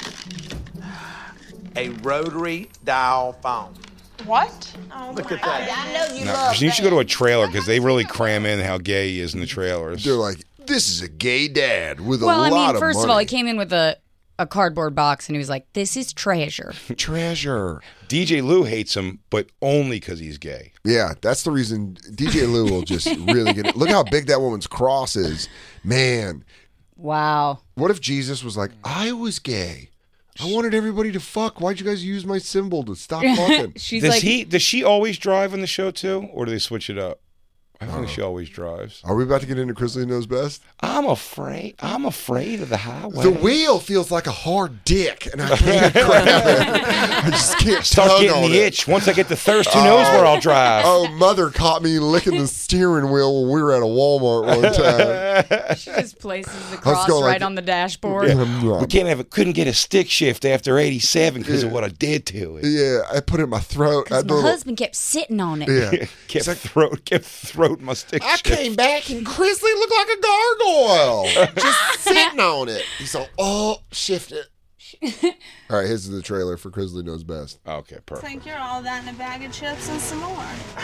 S12: A rotary dial phone.
S10: What? Oh,
S12: Look
S10: my
S12: at that.
S10: God. I know you
S5: No,
S10: love
S5: you should go to
S10: that.
S5: a trailer because they really cram in how gay he is in the trailers.
S4: They're like, this is a gay dad with
S7: Well,
S4: a
S7: I
S4: lot
S7: mean,
S4: of
S7: first
S4: money.
S7: of all, he came in with a, a cardboard box and he was like, "This is treasure."
S4: Treasure.
S5: D J Lou hates him, but only because he's gay.
S4: Yeah, that's the reason D J Lou will just really get it. Look how big that woman's cross is. Man,
S7: Wow.
S4: what if Jesus was like, I was gay. I wanted everybody to fuck. Why'd you guys use my symbol to stop fucking?
S7: She's
S5: Does
S7: like,
S5: he? Does she always drive on the show too, or do they switch it up? I think she always drives.
S4: Are we about to get into Grizzly Knows Best?
S5: I'm afraid. I'm afraid of the highway.
S4: The wheel feels like a hard dick, and I can't grab it. I just can't
S5: Start
S4: tug
S5: getting
S4: on
S5: the
S4: it.
S5: itch. Once I get the thirst, who knows where I'll drive?
S4: Oh, mother caught me licking the steering wheel when we were at a Walmart one time.
S7: she just places the cross
S4: going
S7: right
S4: like-
S7: on the dashboard.
S5: We can't have. it. Couldn't get a stick shift after eighty-seven because of what I did to it.
S4: Yeah, I put it in my throat. I had
S7: My
S4: the little-
S7: husband kept sitting on it.
S4: Yeah.
S5: kept throat, kept throat my stick
S4: I
S5: shift.
S4: came back and Grizzly looked like a gargoyle. Just sitting on it. He's all, oh, shift it. All right, here's the trailer for Grizzly Knows Best.
S5: Okay, perfect.
S13: Think you're all that in a bag of chips and some more.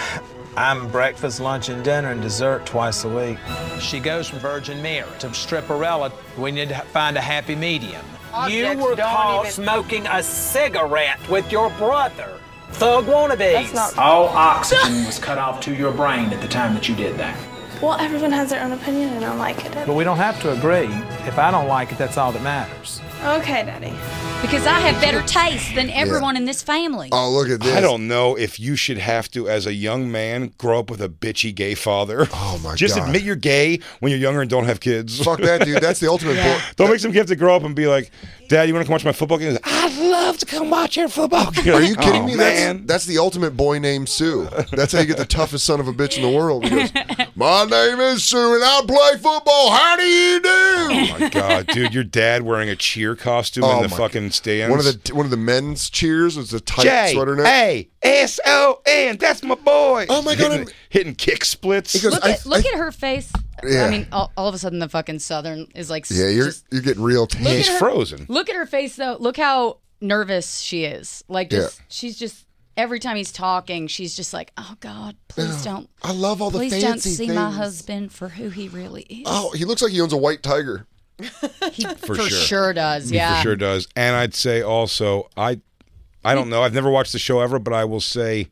S12: I'm breakfast, lunch, and dinner and dessert twice a week. She goes from Virgin Mary to Stripperella. We need to find a happy medium. You
S10: Objects
S12: were
S10: don't
S12: caught
S10: even-
S12: smoking a cigarette with your brother. Thug wannabes.
S10: That's not-
S14: All oxygen was cut off to your brain at the time that you did that.
S13: Well, everyone has their own opinion and I like it.
S12: But we don't have to agree. If I don't like it, that's all that matters.
S13: Okay, Daddy.
S7: Because I have better taste than everyone in this family.
S4: Oh, look at this.
S5: I don't know if you should have to, as a young man, grow up with a bitchy gay father.
S4: Oh, my
S5: Just
S4: God.
S5: admit you're gay when you're younger and don't have kids.
S4: Fuck that, dude. That's the ultimate
S7: Yeah.
S4: bull.
S5: Don't make some kid have to grow up and be like, Dad, you want to come watch my football game? I'd love to come watch your football game.
S4: Are you kidding
S5: Oh,
S4: me?
S5: man.
S4: That's, that's the ultimate boy named Sue. That's how you get the toughest son of a bitch in the world. He goes, my name is Sue and I play football. How do you do?
S5: Oh my God, dude, your dad wearing a cheer costume
S4: Oh,
S5: in the
S4: my-
S5: fucking stands.
S4: One of the one of the men's cheers was a tight
S5: J
S4: sweater neck.
S5: A S O N. That's my boy.
S4: Oh, my God,
S5: Hitting,
S4: I'm-
S5: hitting kick splits.
S4: He goes,
S7: Look
S4: I-
S7: at look
S4: I-
S7: at her face.
S4: Yeah.
S7: I mean, all, all of a sudden the fucking Southern is like.
S4: Yeah, you're
S7: just-
S4: you're getting real tan.
S7: Look
S5: He's
S7: at her-
S5: frozen.
S7: Look at her face though. Look how nervous she is. Like just she's just every time he's talking, she's just like, "Oh God, please don't."
S4: I love all the
S7: Please
S4: fancy
S7: don't see
S4: things.
S7: my husband for who he really is.
S4: Oh, he looks like he owns a white tiger.
S7: he
S5: for
S7: for,
S5: sure.
S7: sure. does.
S5: He
S7: Yeah.
S5: for sure does. And I'd say also, I, I don't know. I've never watched the show ever, but I will say,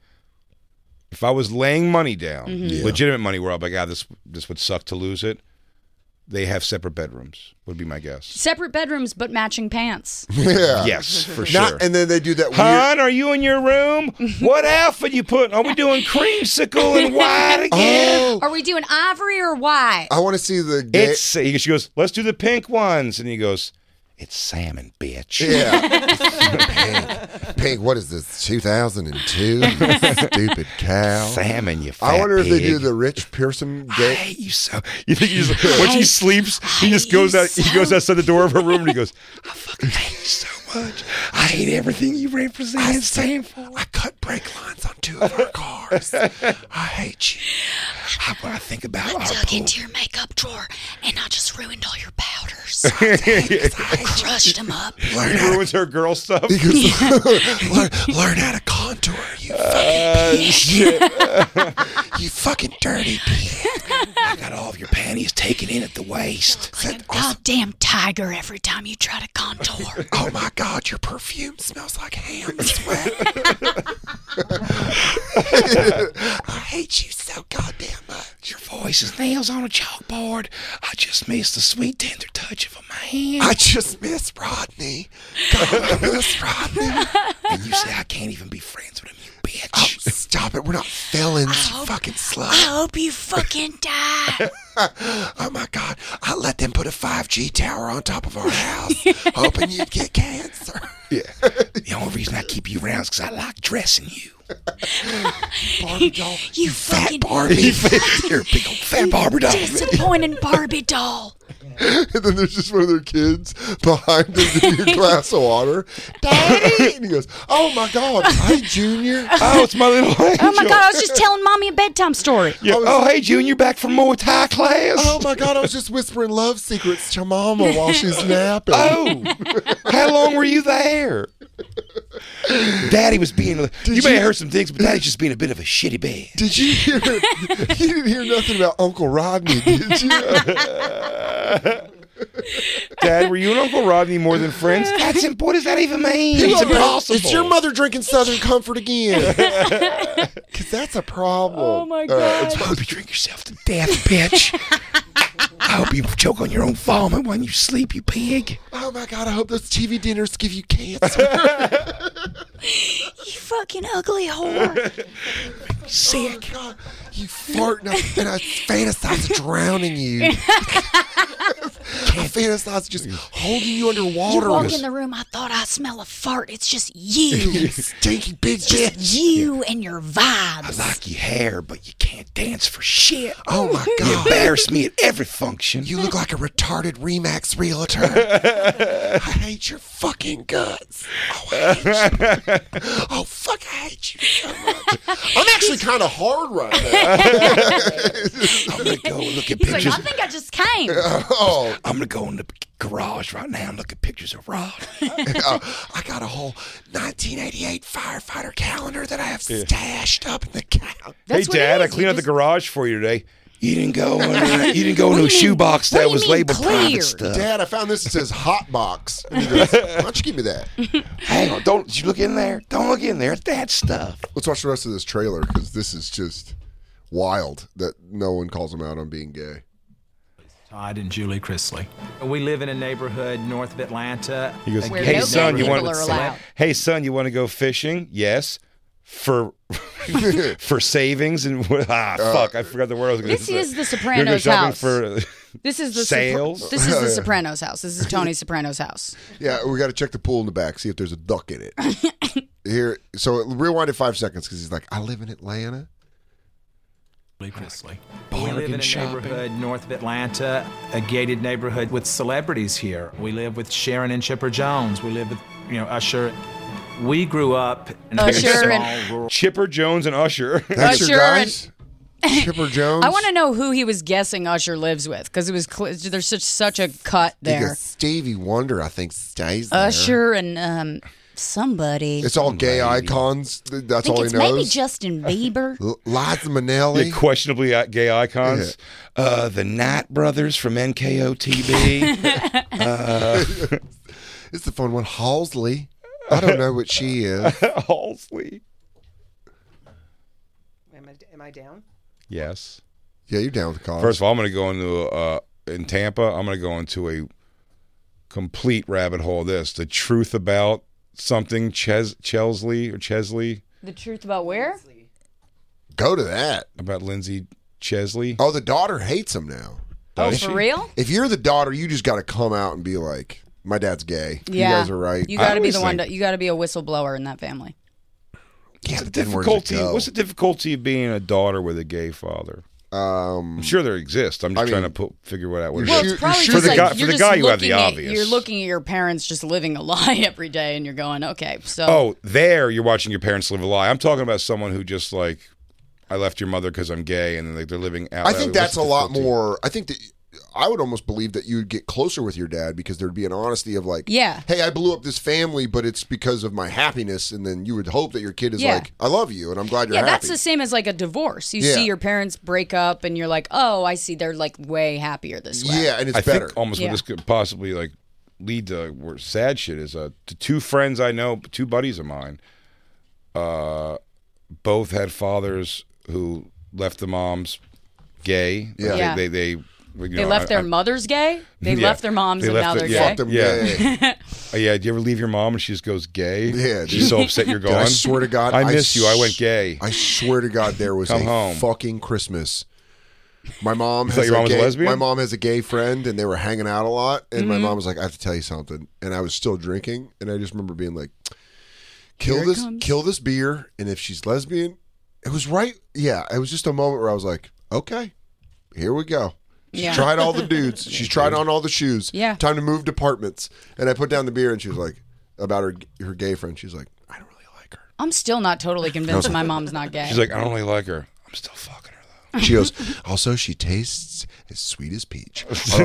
S5: if I was laying money down,
S7: Mm-hmm.
S4: Yeah.
S5: legitimate money, where I'm like, ah, this this would suck to lose it. They have separate bedrooms. Would be my guess.
S7: Separate bedrooms but matching pants.
S4: Yeah.
S5: Yes, for
S4: Not-
S5: sure.
S4: and then they do that weird.
S5: Hon, are you in your room? What outfit you put? Are we doing creamsicle and white again?
S4: Oh,
S7: Are we doing ivory or white?
S4: I want to see the gay.
S5: It's he- she goes, let's do the pink ones, and he goes, it's salmon, bitch.
S4: Yeah. Pink. Pink, what is this, two thousand two? Stupid cow.
S5: Salmon, you fat
S4: I wonder if they do
S5: pig.
S4: the Rich Pearson
S5: I
S4: gay.
S5: hate you so. You think he's when she sleeps, he just goes out. He goes outside the door of her room and he goes, "I fucking hate you so much. I hate everything you represent and stand for.
S4: I cut brake lines on two of our cars. I hate you.
S5: I, when I think about
S7: I
S5: our
S7: dug
S5: pool,
S7: into your makeup drawer and I just ruined all your powders. I crushed them up.
S5: he ruins her girl stuff.
S4: He goes, learn, learn how to contour, you
S5: Uh, shit.
S4: you fucking dirty pig.
S5: I got all of your panties taken in at the waist.
S7: Like a goddamn tiger every time you try to contour.
S4: Oh my God, your perfume smells like ham sweat. I hate you so goddamn much.
S5: Your voice is nails on a chalkboard. I just miss the sweet tender touch of a man.
S4: I just miss Rodney. God, I miss Rodney.
S5: and you say I can't even be friends with him, you bitch.
S4: Oh, stop it. We're not felons, you
S7: hope-
S4: fucking slut.
S7: I hope you fucking die.
S4: Oh my God. I let them put a five G tower on top of our house, hoping you'd get cancer.
S5: Yeah. The only reason I keep you around is because I like dressing you.
S4: Barbie doll.
S7: You fucking
S4: Barbie.
S5: You're a big old fat Barbie doll.
S7: disappointing Barbie doll.
S4: And then there's just one of their kids behind them giving a glass of water. Daddy! And he goes, oh my God, hey, Junior.
S5: Oh, it's my little angel.
S7: Oh my God, I was just telling Mommy a bedtime story.
S5: Yeah.
S4: was-
S5: Oh, hey, Junior, back from Muay Thai class.
S4: Oh my God, I was just whispering love secrets to Mama while she's napping.
S5: Oh, how long were you there? Daddy was being. You,
S4: you-
S5: may have heard some things, but Daddy's just being a bit of a shitty bed.
S4: Did you hear? You didn't hear nothing about Uncle Rodney, did you?
S5: Dad, were you and Uncle Rodney more than friends? That's imp- what does that even mean?
S4: Hey,
S5: It's
S4: mother,
S5: impossible.
S4: Is your mother drinking Southern Comfort again? Because that's a problem.
S7: Oh my
S4: Uh,
S7: God.
S5: I hope you drink yourself to death, bitch. I hope you choke on your own vomit when you sleep, you pig.
S4: oh my God, I hope those T V dinners give you cancer.
S7: You fucking ugly whore.
S5: Sick.
S4: Oh God, you fart and I, and I fantasize of drowning you. I fantasize just holding you
S7: You
S4: underwater.
S7: walk in the room, I thought I smell a fart. It's just you.
S4: Stinky big
S7: It's just
S4: bitch.
S7: you and your
S5: I
S7: vibes.
S5: like your hair, but you can't dance for shit.
S4: Oh my
S5: You
S4: God.
S5: embarrass me at every function.
S4: You look like a retarded Remax realtor. I hate your fucking guts. Oh, I hate you. Oh, fuck, I hate you so much. I'm actually kind of hard right now.
S5: I'm gonna go look at
S7: He's like,
S5: pictures.
S7: I think I just came.
S4: Oh,
S5: I'm gonna go in the garage right now and look at pictures of Rod.
S4: uh, I got a whole nineteen eighty-eight firefighter calendar that I have stashed up in the couch.
S7: That's
S5: Hey,
S7: what it
S5: Dad, I
S7: is. You
S5: cleaned out the
S7: just-
S5: garage for you today. You didn't go in, uh, you didn't go into a
S7: What do you mean-
S5: shoebox
S7: what do
S5: that
S7: you
S5: was
S7: mean
S5: labeled
S7: clear?
S5: private stuff.
S4: Dad, I found this that says hot box. And he goes, why don't you give me that?
S5: Hang on, don't did you look in there? Don't look in there. It's Dad's stuff.
S4: Let's watch the rest of this trailer because this is just wild that no one calls him out on being gay.
S14: Todd and Julie Chrisley. We live in a neighborhood north of Atlanta.
S5: He goes,
S7: Where
S5: "Hey
S7: no
S5: son,
S7: gay
S5: you want?
S7: people are allowed."
S5: Hey son, you want to go fishing? Yes. For for savings and what? Ah, fuck! I forgot the word I was going to
S7: This
S5: say.
S7: is the
S5: You're going
S7: Sopranos
S5: shopping
S7: house.
S5: For
S7: This is the
S5: sales.
S7: Sopra- this is
S4: Oh,
S7: the
S4: yeah.
S7: Sopranos house. This is Tony Soprano's house.
S4: Yeah, we got to check the pool in the back, see if there's a duck in it. Here, so rewind it five seconds because he's like, I live in Atlanta.
S14: Julie Chrisley.
S5: Bargain
S14: We live in a
S5: shopping.
S14: neighborhood north of Atlanta, a gated neighborhood with celebrities here. We live with Sharon and Chipper Jones. We live with, you know, Usher. We grew up in a very
S7: Usher
S14: small
S7: and-
S14: rural.
S5: Chipper Jones and Usher.
S4: That's
S7: Usher
S4: your guys? Chipper Jones?
S7: I want to know who he was guessing Usher lives with because it was cl- there's such such a cut there.
S4: Because Stevie Wonder, I think, stays there.
S7: Usher and um somebody.
S4: It's all gay icons. Th-
S7: I
S4: That's
S7: think
S4: all he
S7: it's maybe
S4: knows.
S7: Justin Bieber.
S4: L- Liza Minnelli.
S5: Yeah, questionably uh, gay icons. Uh, the Knight Brothers from N K O T B. uh,
S4: It's the fun one. Halsey. I don't know what she is.
S5: Halsey.
S11: Am I, am I down?
S5: Yes.
S4: Yeah, you're down with the cause.
S5: First of all, I'm going to go into uh, in Tampa. I'm going to go into a complete rabbit hole. Of this the truth about something Ches Chesley or Chesley
S7: The truth about where?
S4: Go to that.
S5: about Lindsay Chesley.
S4: Oh, the daughter hates him now.
S7: Oh,
S5: Does
S7: for
S5: she?
S7: real?
S4: If you're the daughter, you just got to come out and be like, my dad's gay.
S7: Yeah.
S4: You guys are right.
S7: You got to be
S5: always
S7: the one.
S5: think-
S7: To, you got to be a whistleblower in that family.
S4: Yeah,
S5: What's the
S4: but then where's it
S5: difficulty?
S4: go?
S5: What's the difficulty of being a daughter with a gay father?
S4: Um,
S5: I'm sure there exists. I'm just
S4: I
S5: trying
S4: mean,
S5: to put, figure what out. What
S7: Well,
S5: it is.
S7: it's probably
S4: for
S7: just
S5: the
S7: like
S5: guy-
S7: you're
S5: for the
S7: just
S5: guy, you have
S7: looking
S5: the
S7: at,
S5: obvious.
S7: You're looking at your parents just living a lie every day, and you're going, okay, so
S5: Oh, there you're watching your parents live a lie. I'm talking about someone who just like, I left your mother because I'm gay, and then like, they're living out.
S4: I think
S5: what's
S4: that's
S5: the
S4: a lot
S5: difficulty?
S4: more. I think that I would almost believe that you'd get closer with your dad because there'd be an honesty of like,
S7: Yeah.
S4: hey, I blew up this family, but it's because of my happiness. And then you would hope that your kid is
S7: Yeah.
S4: like, I love you, and I'm glad you're
S7: yeah,
S4: happy.
S7: that's the same as like a divorce. You
S4: Yeah.
S7: see your parents break up, and you're like, oh, I see, they're like way happier this way.
S4: Yeah, and it's
S5: I
S4: better.
S5: think almost
S7: Yeah.
S5: what this could possibly like lead to where sad shit is. Uh, to two friends I know, two buddies of mine, uh, both had fathers who left the moms gay.
S4: Yeah.
S5: Like,
S7: Yeah.
S5: They they. they you
S7: They
S5: know,
S7: left
S5: I-
S7: their
S5: I-
S7: mothers gay. They
S5: Yeah.
S7: left their moms,
S5: They
S7: and
S5: left
S7: now
S5: the-
S7: they're
S5: yeah.
S7: gay.
S4: them
S5: Yeah.
S4: gay.
S5: Uh, yeah, do you ever leave your mom and she just goes gay?
S4: Yeah,
S5: She's
S4: dude.
S5: so upset you're
S4: Dude,
S5: gone.
S4: I swear to God,
S5: I missed you. I
S4: s-
S5: went gay.
S4: I swear to God, there was
S5: Come
S4: a
S5: home.
S4: fucking Christmas. My mom
S5: thought
S4: has
S5: your
S4: a
S5: mom was a
S4: gay,
S5: lesbian?
S4: My mom has a gay friend, and they were hanging out a lot. And
S7: Mm-hmm.
S4: my mom was like, "I have to tell you something," and I was still drinking, and I just remember being like, "Kill
S7: Here it
S4: this,
S7: comes.
S4: kill this beer." And if she's lesbian, it was right. Yeah, it was just a moment where I was like, "Okay, here we go." She's
S7: Yeah.
S4: tried all the dudes. She's tried on all the shoes.
S7: Yeah.
S4: Time to move departments. And I put down the beer, and she was like, about her her gay friend. She's like, I don't really like her.
S7: I'm still not totally convinced my mom's not gay.
S5: She's like, I don't really like her. I'm still fucking her though.
S4: She goes, also she tastes as sweet as peach. She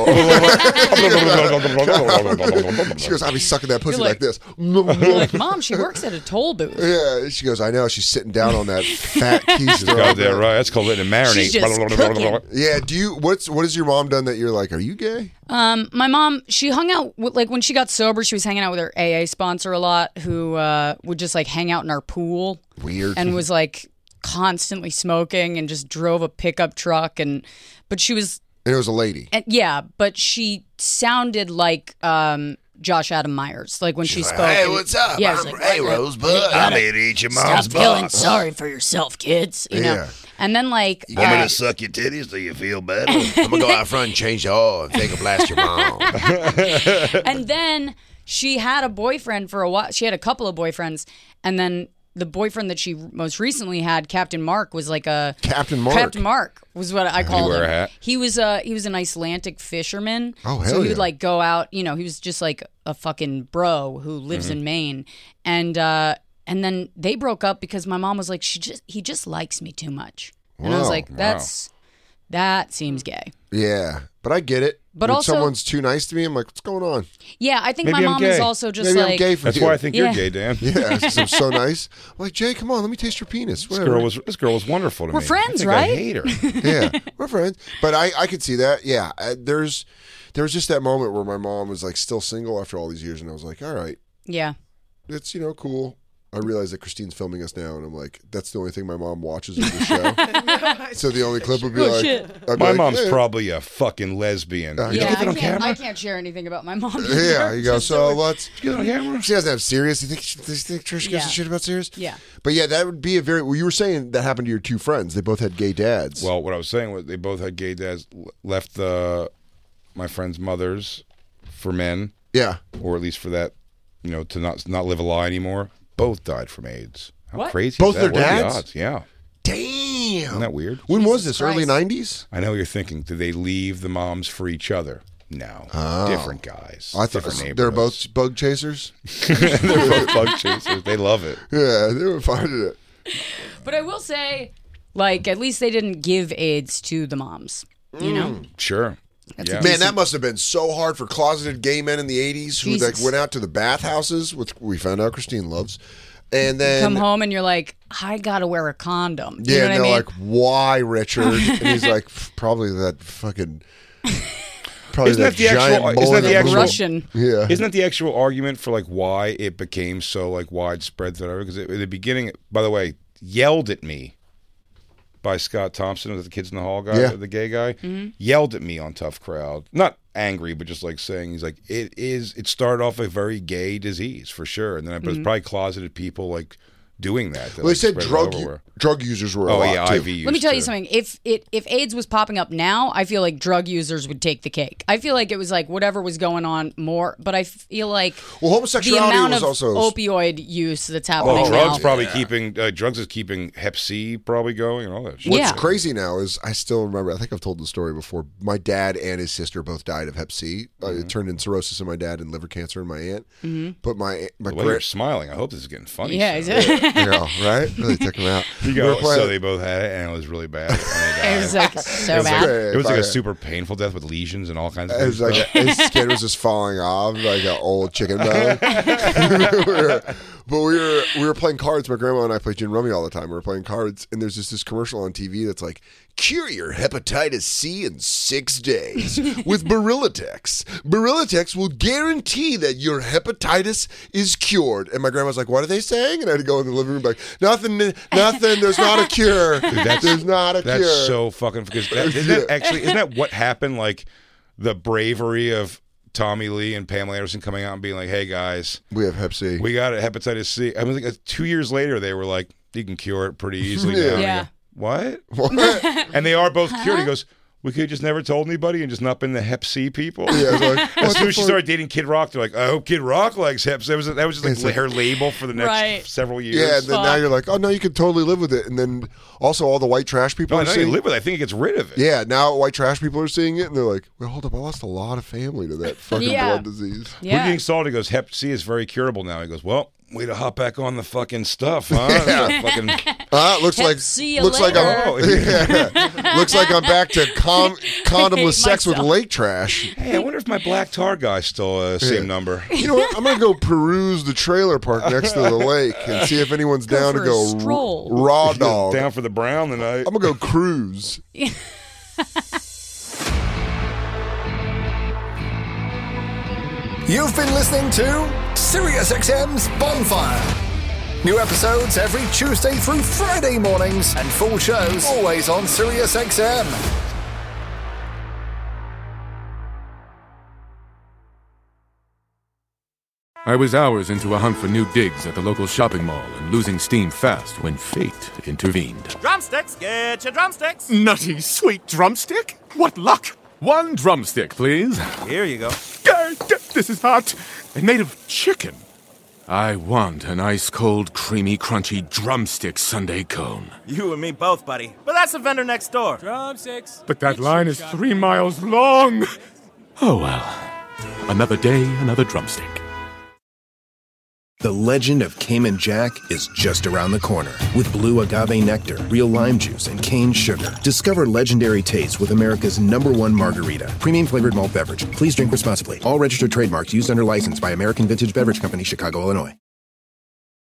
S4: goes, I'll be sucking that pussy
S7: You're
S4: like,
S7: like-
S4: this.
S7: You're like, Mom, she works at a toll booth.
S4: Yeah, she goes, I know. She's sitting down on that fat keister.
S5: God damn right. That's called letting it marinate.
S7: She's just cooking.
S4: Yeah. Do you? What's what has your mom done that you're like? Are you gay?
S7: Um, my mom, she hung out with, like when she got sober, she was hanging out with her A A sponsor a lot, who uh, would just like hang out in our pool.
S4: Weird.
S7: And was like constantly smoking and just drove a pickup truck, and but she was
S4: And it was a lady.
S7: and yeah, but she sounded like um, Josh Adam Myers, like when she
S4: like,
S7: spoke.
S4: "Hey,
S7: and-
S4: what's up?
S7: Yeah, it was
S4: I'm-
S7: like,
S4: hey,
S7: "What-
S4: Rosebud.
S7: you gotta
S4: I'm here to eat your mom's
S7: Stop feeling
S4: box."
S7: sorry for yourself, kids. You know.
S4: Yeah.
S7: And then like
S15: You want me
S7: uh,
S15: to suck your titties so you feel better? I'm gonna go out front and change the oil and take a blast your mom.
S7: and then she had a boyfriend for a while. She had a couple of boyfriends, and then the boyfriend that she most recently had, Captain Mark, was like a
S4: Captain Mark.
S7: Captain Mark was what I called
S5: wear
S7: him.
S5: a hat?
S7: He was a he was an Icelandic fisherman.
S4: Oh,
S7: So
S4: hell
S7: he would
S4: yeah.
S7: like go out. You know, he was just like a fucking bro who lives
S4: Mm-hmm.
S7: in Maine, and uh, and then they broke up because my mom was like, she just he just likes me too much, and I was
S4: Wow.
S7: like, that's that seems gay.
S4: Yeah, but I get it.
S7: But
S4: when
S7: also-
S4: someone's too nice to me, I'm like, what's going on?
S7: Yeah, I think
S5: Maybe
S7: my
S5: I'm
S7: mom is
S5: gay.
S7: also just
S4: Maybe
S7: like
S4: I'm gay for
S5: That's
S4: you.
S5: why I think
S7: Yeah.
S5: you're gay, Dan.
S4: Yeah, 'cause I'm so nice. I'm like, Jay, come on, let me taste your penis.
S5: This
S4: Whatever.
S5: girl was this girl was wonderful to
S7: We're
S5: me.
S7: friends,
S5: I think
S7: right?
S5: I hate her.
S4: Yeah, we're friends. But I, I could see that. Yeah, uh, there's, there was just that moment where my mom was like still single after all these years, and I was like, all right,
S7: yeah.
S4: it's you know cool. I realize that Christine's filming us now, and I'm like, that's the only thing my mom watches of the show. So the only clip would be
S7: Oh,
S4: like,
S7: shit.
S4: I'd be
S5: My
S4: like,
S5: mom's
S4: "Hey."
S5: probably a fucking lesbian.
S4: Uh,
S5: You
S7: Yeah,
S5: get
S7: I
S5: it on
S7: can't,
S5: camera?
S7: I can't share anything about my mom.
S4: Yeah, you go.
S7: Just
S4: So let's.
S5: Get it on camera?
S4: She doesn't have Sirius. You think? She, do you think Trish gives
S7: Yeah.
S4: a shit about Sirius?
S7: Yeah.
S4: But yeah, that would be a very. Well, you were saying that happened to your two friends. They both had gay dads.
S5: Well, what I was saying was they both had gay dads. l- Left the my friends' mothers for men,
S4: yeah.
S5: or at least for that, you know, to not not live a lie anymore. Both died from AIDS. How
S7: What?
S5: crazy!
S4: Both
S5: is that?
S4: their
S5: What are the
S4: dads?
S5: odds? Yeah.
S4: Damn.
S5: Isn't that weird?
S4: When was
S7: Jesus
S4: this? Early
S7: Christ.
S4: nineties?
S5: I know what you're thinking. Did they leave the moms for each other? No.
S4: Oh.
S5: Different guys.
S4: I thought
S5: different
S4: they're
S5: neighborhoods.
S4: both bug chasers.
S5: they're both bug chasers. They love it.
S4: Yeah, they were finding it.
S7: But I will say, like, at least they didn't give AIDS to the moms. You know?
S5: Sure.
S7: That's
S5: yeah.
S7: a
S4: Man, that must have been so hard for closeted gay men in the eighties who like
S7: Jesus.
S4: went out to the bathhouses, which we found out Christine loves, and then
S7: Come home and you're like, I gotta wear a condom. You
S4: yeah,
S7: know
S4: and
S7: what
S4: they're
S7: I mean?
S4: like, "Why, Richard?" And he's like, "Probably that fucking." Probably
S5: Isn't
S4: that
S5: that the
S4: giant
S5: actual- isn't
S4: bullet
S5: that the
S4: in
S5: actual-
S7: Russian.
S4: Yeah.
S5: Isn't that the actual argument for like why it became so like widespread that because in the beginning, by the way, yelled at me by Scott Thompson, the Kids in the Hall guy,
S4: Yeah.
S5: the gay guy,
S7: Mm-hmm.
S5: yelled at me on Tough Crowd. Not angry, but just like saying he's like it is. It started off a very gay disease for sure, and then but
S7: Mm-hmm.
S5: it's probably closeted people like doing that. that
S4: Well, he
S5: like,
S4: said
S5: spread it
S4: drug u-
S5: everywhere.
S4: drug users were a
S5: Oh
S4: lot
S5: yeah,
S4: too.
S5: I V. Used
S7: Let me tell you
S5: to.
S7: something. If it if AIDS was popping up now, I feel like drug users would take the cake. I feel like it was like whatever was going on more, but I feel like
S4: Well,
S7: the
S4: homosexuality
S7: amount
S4: was
S7: of
S4: also
S7: opioid use that's happening
S5: Well, drugs
S7: now.
S5: probably keeping uh, drugs is keeping Hep C probably going and all that shit.
S4: What's
S7: Yeah.
S4: crazy now is I still remember. I think I've told the story before. My dad and his sister both died of Hep C. Uh,
S5: Mm-hmm.
S4: it turned in cirrhosis in my dad and liver cancer in my aunt.
S7: Mm-hmm.
S4: But my my
S5: The way you're
S4: grand,
S5: smiling, I hope this is getting funny.
S7: Yeah,
S5: soon.
S7: it's-
S4: you know, right? Really took him out.
S5: You
S4: We
S5: go,
S4: were playing-
S5: so they both had it, and it was really bad. And they died.
S7: It was like so
S5: It was
S7: bad.
S5: like, it was like
S4: Fire.
S5: a super painful death with lesions and all kinds of
S4: It was
S5: things.
S4: like his skin was just falling off like an old chicken bone. we were, but we were we were playing cards. My grandma and I played gin rummy all the time. We were playing cards, and there's just this commercial on T V that's like, "Cure your hepatitis C in six days with Barilatex. Barilatex will guarantee that your hepatitis is cured." And my grandma's like, "What are they saying?" And I had to go in the living room, like, "Nothing, nothing. There's not a cure.
S5: Dude, that's,
S4: there's not a
S5: that's
S4: cure."
S5: so fucking because that, isn't that actually isn't that what happened? Like the bravery of Tommy Lee and Pamela Anderson coming out and being like, "Hey guys,
S4: we have Hep C.
S5: We got hepatitis C." I mean, like two years later, they were like, "You can cure it pretty easily."
S4: Yeah.
S5: now.
S7: Yeah.
S5: What?
S4: What?
S5: And they are both cured. He goes, we could have just never told anybody and just not been the Hep C people.
S4: Yeah, it's like,
S5: as
S4: what
S5: soon
S4: the
S5: as she
S4: fuck?
S5: started dating Kid Rock, they're like, I hope Kid Rock likes Hep C. That was, that was just like,
S4: It's like-
S5: her label for the next
S7: Right.
S5: several years.
S4: Yeah, and then now you're like, oh no, you can totally live with it. And then also all the white trash people
S5: No,
S4: are
S5: I know
S4: seeing
S5: you live with it. I think it gets rid of it.
S4: Yeah, now white trash people are seeing it and they're like, well, hold up, I lost a lot of family to that fucking
S7: Yeah.
S4: blood disease.
S5: We're getting salty. He goes, Hep C is very curable now. He goes, well, way to hop back on the fucking stuff, huh?
S4: Yeah.
S5: fucking,
S4: Uh, looks
S7: Hep
S4: like
S7: see you
S4: looks like
S7: later.
S4: I'm yeah. looks like I'm back to com- condomless sex with
S7: myself.
S4: lake trash.
S5: hey, I wonder if my black tar guy's still uh, same
S4: Yeah.
S5: number.
S4: You know what? I'm gonna go peruse the trailer park next to the lake and see if anyone's
S7: Go
S4: down
S7: for
S4: to
S7: a
S4: go
S7: stroll.
S4: r- raw dog.
S5: Down for the brown tonight.
S4: I'm gonna go cruise.
S16: You've been listening to SiriusXM's Bonfire. New episodes every Tuesday through Friday mornings, and full shows always on SiriusXM.
S1: I was hours into a hunt for new digs at the local shopping mall and losing steam fast when fate intervened.
S2: Drumsticks, get your drumsticks.
S1: Nutty, sweet drumstick? What luck! One drumstick, please.
S2: Here you go.
S1: Uh, This is hot and made of chicken. I want an ice-cold, creamy, crunchy drumstick sundae cone.
S2: You and me both, buddy. But that's the vendor next door.
S6: Drumsticks.
S1: But that line is three miles long. Oh well. Another day, another drumstick.
S3: The legend of Cayman Jack is just around the corner. With blue agave nectar, real lime juice, and cane sugar. Discover legendary taste with America's number one margarita. Premium flavored malt beverage. Please drink responsibly. All registered trademarks used under license by American Vintage Beverage Company, Chicago, Illinois.